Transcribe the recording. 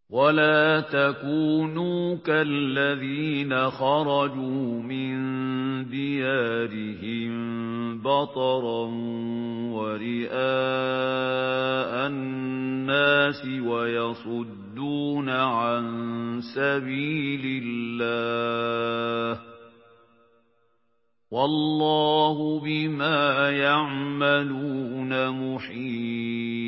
وَلَا تَكُونُوا كَالَّذِينَ خَرَجُوا مِن دِيَارِهِم بَطَرًا وَرِئَاءَ النَّاسِ وَيَصُدُّونَ عَن سَبِيلِ اللَّهِ ۗ وَاللَّهُ بِمَا يَعْمَلُونَ مُحِيطٌ